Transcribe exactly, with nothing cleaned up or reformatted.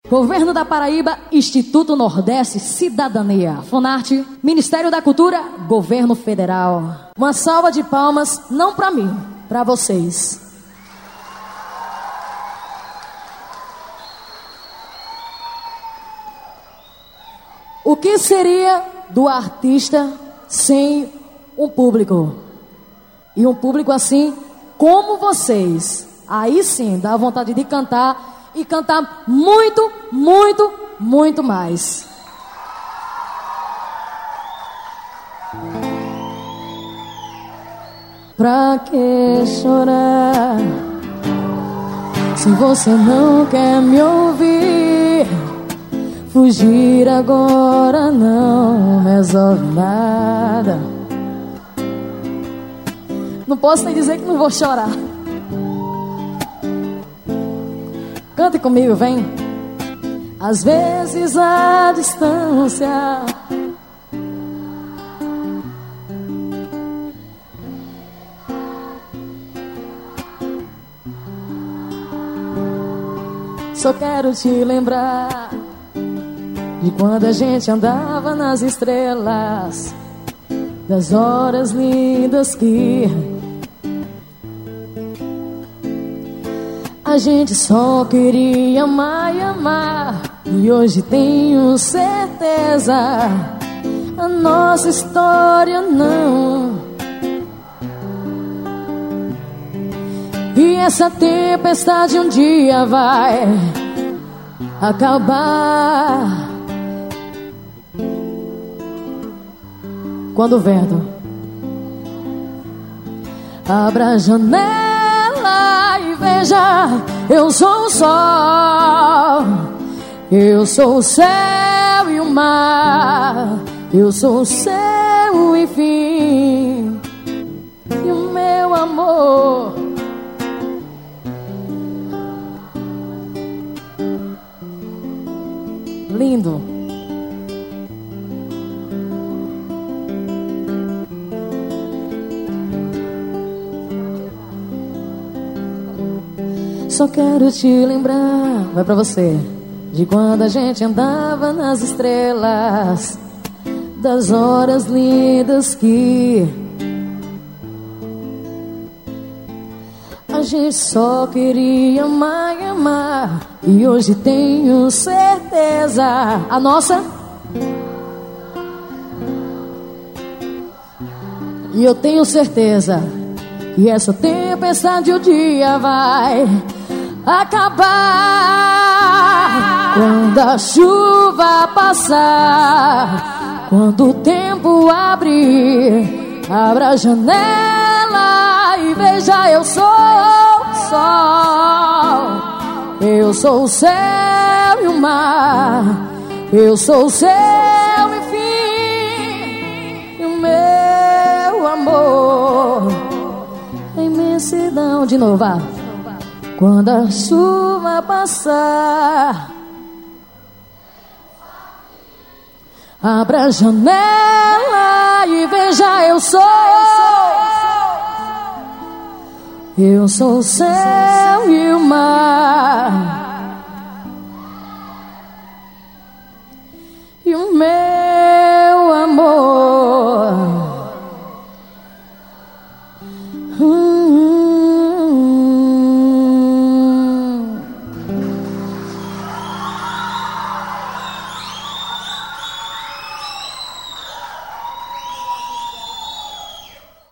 Governo da Paraíba, Instituto Nordeste Cidadania, Funarte, Ministério da Cultura, Governo Federal. Uma salva de palmas, não pra mim, pra vocês. O que seria do artista sem um público? E um público assim como vocês. Aí sim, dá vontade de cantar e cantar muito, muito, muito mais. Pra que chorar se você não quer me ouvir? Fugir agora não resolve nada. Não posso nem dizer que não vou chorar. Cante comigo, vem. Às vezes a distância só quero te lembrar de quando a gente andava nas estrelas, das horas lindas que a gente só queria amar e amar. E hoje tenho certeza, a nossa história não. E essa tempestade um dia vai acabar. Quando o vento abra a janela e veja, eu sou o sol, eu sou o céu e o mar, eu sou o seu enfim, e o meu amor. Lindo. Só quero te lembrar, vai pra você, de quando a gente andava nas estrelas, das horas lindas que a gente só queria amar e amar. E hoje tenho certeza, a nossa. E eu tenho certeza que essa tempestade um dia vai acabar. Quando a chuva passar, quando o tempo abrir, abra a janela e veja, eu sou o sol, eu sou o céu e o mar, eu sou o seu enfim, e o meu amor, a imensidão. De novo, ah. Quando a chuva passar, abra a janela e veja, eu sou, eu sou o céu e o mar,